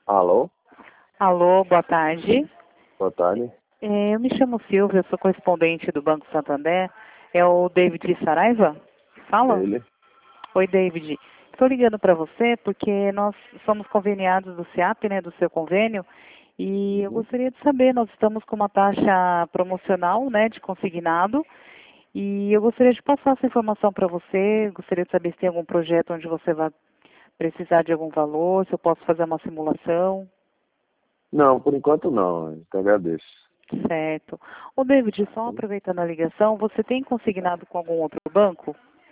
Alô? Alô, boa tarde. Boa tarde. Eu me chamo Silvia, sou correspondente do Banco Santander. É o David Saraiva? Fala? Ele? Oi, David. Estou ligando para você porque nós somos conveniados do SEAP, né, do seu convênio, e eu Uhum. gostaria de saber, nós estamos com uma taxa promocional, né, de consignado, e eu gostaria de passar essa informação para você, gostaria de saber se tem algum projeto onde você vai precisar de algum valor, se eu posso fazer uma simulação. Não, por enquanto não. Eu te agradeço. Certo. Ô, David, só aproveitando a ligação, você tem consignado com algum outro banco?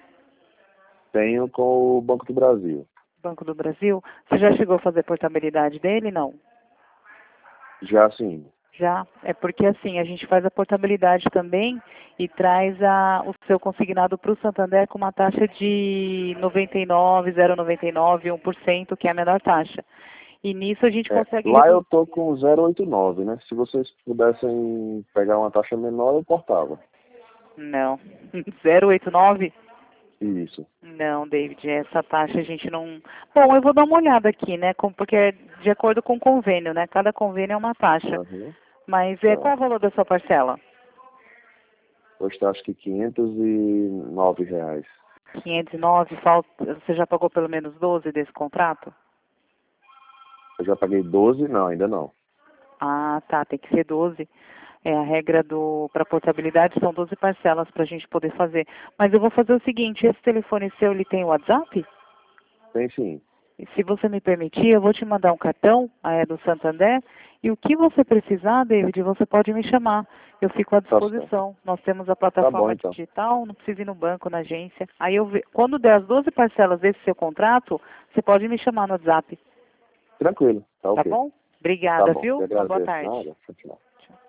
Tenho com o Banco do Brasil. Banco do Brasil? Você já chegou a fazer portabilidade dele? Não. Já sim. Já? É porque assim, a gente faz a portabilidade também e traz o seu consignado para o Santander com uma taxa de 99, 0,99, 1%, que é a menor taxa. E nisso a gente consegue Lá eu reduzir. tô com 0,89, né? Se vocês pudessem pegar uma taxa menor, eu portava. Não. 0,89? Isso. Não, David, essa taxa a gente não. Bom, eu vou dar uma olhada aqui, né? Porque é de acordo com o convênio, né? Cada convênio é uma taxa. Uhum. Mas qual é o Certo. valor da sua parcela? Hoje tá acho que R$ 509. 509, você já pagou pelo menos 12 desse contrato? Eu já paguei 12? Não, ainda não. Ah, tá, tem que ser 12. É a regra para portabilidade, são 12 parcelas para a gente poder fazer. Mas eu vou fazer o seguinte, esse telefone seu, ele tem WhatsApp? Tem sim. E se você me permitir, eu vou te mandar um cartão do Santander e o que você precisar, David, você pode me chamar. Eu fico à Tá certo. disposição. Nós temos a Tá bom plataforma então. digital, não precisa ir no banco, na agência. Aí quando der as 12 parcelas desse seu contrato, você pode me chamar no WhatsApp. Tranquilo. Tá Tá ok. bom? Tá Obrigada, bom. viu? Eu Uma boa agradeço. tarde. Nada. Tchau, tchau.